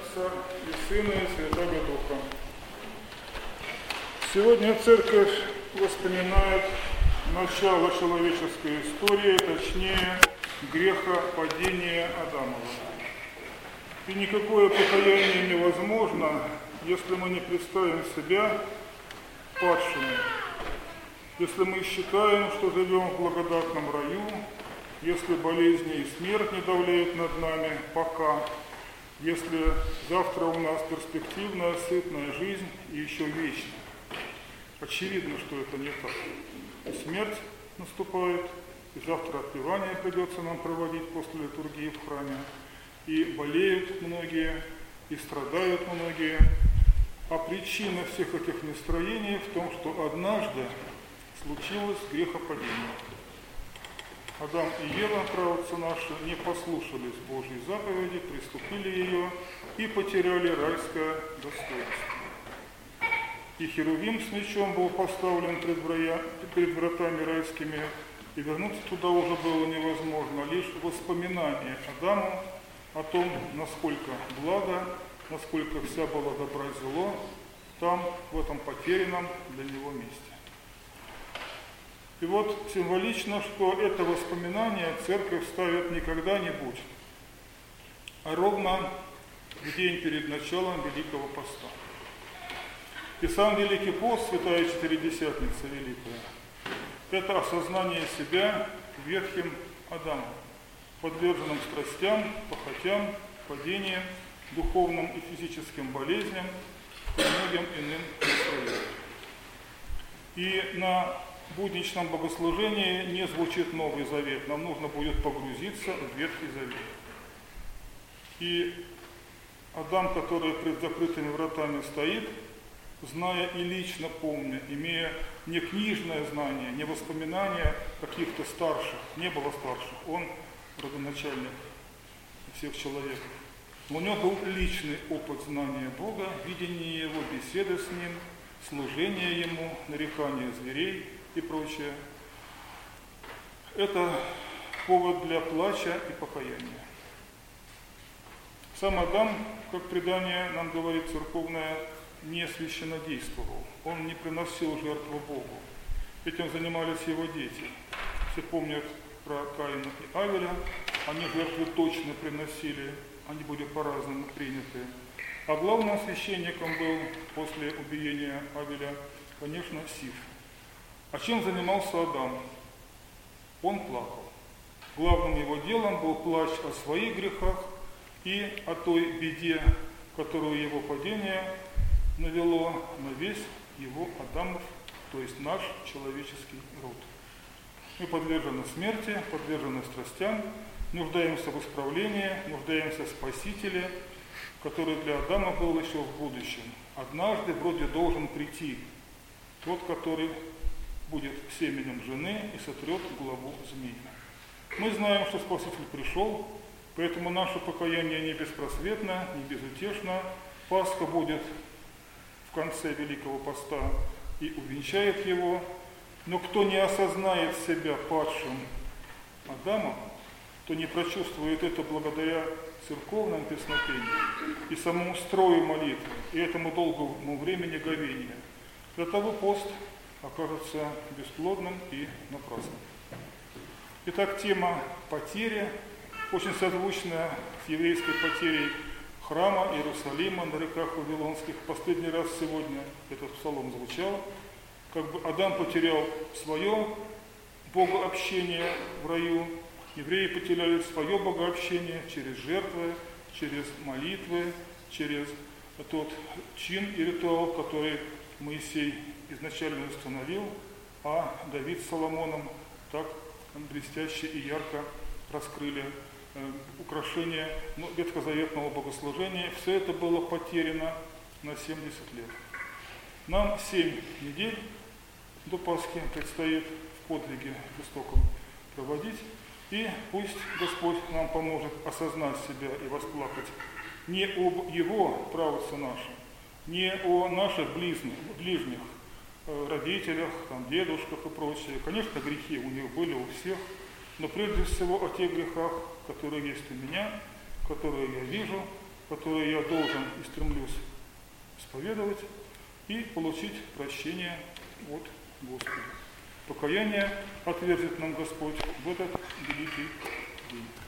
Отца и Сына и Святого Духа. Сегодня Церковь вспоминает начало человеческой истории, точнее грехопадения Адамова. И никакое покаяние невозможно, если мы не представим себя падшими. Если мы считаем, что живем в благодатном раю, если болезни и смерть не давляют над нами пока, если завтра у нас перспективная, сытная жизнь и еще вечная. Очевидно, что это не так. И смерть наступает, и завтра отпевание придется нам проводить после литургии в храме, и болеют многие, и страдают многие. А причина всех этих настроений в том, что однажды случилось грехопадение. Адам и Ева, праотцы наши, не послушались Божьей заповеди, приступили ее и потеряли райское достоинство. И Херувим с мечом был поставлен перед вратами райскими, и вернуться туда уже было невозможно. Лишь воспоминание Адаму о том, насколько благо, насколько вся была добра и зло, там, в этом потерянном для него месте. И вот символично, что это воспоминание Церковь ставит не когда-нибудь, а ровно в день перед началом Великого Поста. И сам Великий Пост, Святая Четыредесятница Великая, это осознание себя ветхим Адамом, подверженным страстям, похотям, падениям, духовным и физическим болезням и многим иным настроениям. И на будничном богослужении не звучит Новый Завет, нам нужно будет погрузиться в Ветхий Завет. И Адам, который пред закрытыми вратами стоит, зная и лично помня, имея не книжное знание, не воспоминания каких-то старших, не было старших, он родоначальник всех человеков. Но у него был личный опыт знания Бога, видение Его, беседы с Ним, служение Ему, нарекание зверей и прочее. Это повод для плача и покаяния. Сам Адам, как предание нам говорит церковное, не священнодействовал. Он не приносил жертву Богу. Этим занимались его дети. Все помнят про Каина и Авеля. Они жертвы точно приносили, они были по-разному приняты. А главным священником был после убиения Авеля, конечно, Сиф. А чем занимался Адам? Он плакал. Главным его делом был плач о своих грехах и о той беде, которую его падение навело на весь его Адамов, то есть наш человеческий род. Мы подвержены смерти, подвержены страстям, нуждаемся в исправлении, нуждаемся в Спасителе, который для Адама был еще в будущем. Однажды вроде должен прийти тот, который будет семенем жены и сотрет главу змеи. Мы знаем, что Спаситель пришел, поэтому наше покаяние не беспросветно, не безутешно. Пасха будет в конце Великого Поста и увенчает его. Но кто не осознает себя падшим Адамом, то не прочувствует это благодаря церковным песнопениям и самому строю молитвы, и этому долгому времени говения. Для того пост окажется бесплодным и напрасным. Итак, тема потери очень созвучная с еврейской потерей храма Иерусалима на реках Вавилонских. Последний раз сегодня этот псалом звучал. Как бы Адам потерял свое богообщение в раю, евреи потеряли свое богообщение через жертвы, через молитвы, через тот чин и ритуал, который Моисей изначально установил, а Давид с Соломоном так блестяще и ярко раскрыли украшения ветхозаветного богослужения. Все это было потеряно на 70 лет. Нам 7 недель до Пасхи предстоит в подвиге жестоком проводить. И пусть Господь нам поможет осознать себя и восплакать не об Его праотце нашем, не о наших ближних родителях, дедушках и прочее. Конечно, грехи у них были у всех, но прежде всего о тех грехах, которые есть у меня, которые я вижу, которые я должен и стремлюсь исповедовать и получить прощение от Господа. Покаяние отвержет нам Господь в этот великий день.